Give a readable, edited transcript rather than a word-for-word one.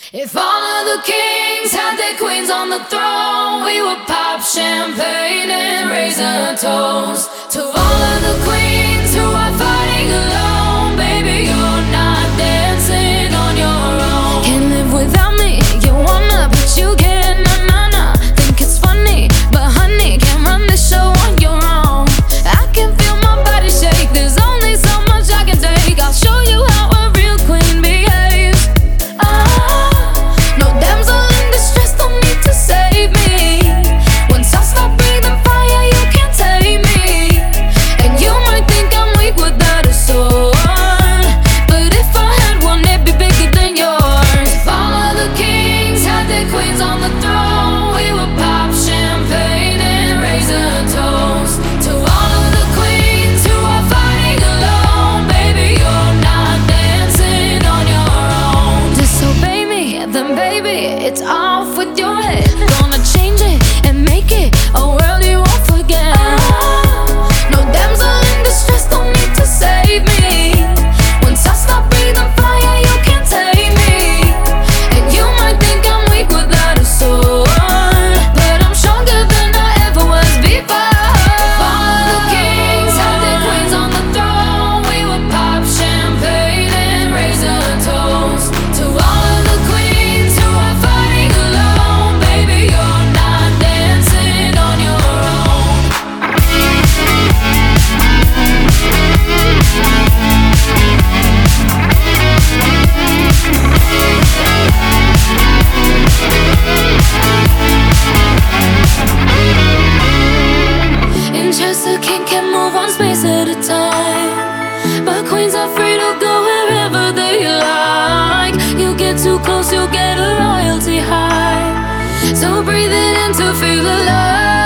If all of the kings had their queens on the throne, we would pop champagne and raise a toast to all of the queens who are fighting alone. Baby, you're not dancing on your own. Can't live without me, you wanna, but you can't. Nah, nah, nah. Think it's funny, but honey, can't run this show on your own. I can feel my body shake, there's only so much I can take. I'll show you how a real queen behaves. No damsel in distress, don't need to save me. Once I stop breathing fire, you can't tame me. And you might think I'm weak without a sword, but if I had one, it'd be bigger than yours. If all of the kings had their queens on the throne, we would pop champagne and raise a toast to all of the queens who are fighting alone. Baby, you're not dancing on your own. Disobey me, then baby, it's off with your head. Gonna change it and make it a world you won't forget. No damsel in distress, don't need to save me. Once I stop breathing fire, you can't tame me. And you might think I'm weak without a sword, but I'm stronger than I ever was before. If all of the kings had their queens on the throne, we would pop champagne and raise a toast to all of the queens who are fighting alone. Baby, you're not dancing on your own. In chess, a king can move one space at a time, but queens are free to go wherever they like. You get too close, you'll get a royalty high. So breathe it in to feel alive.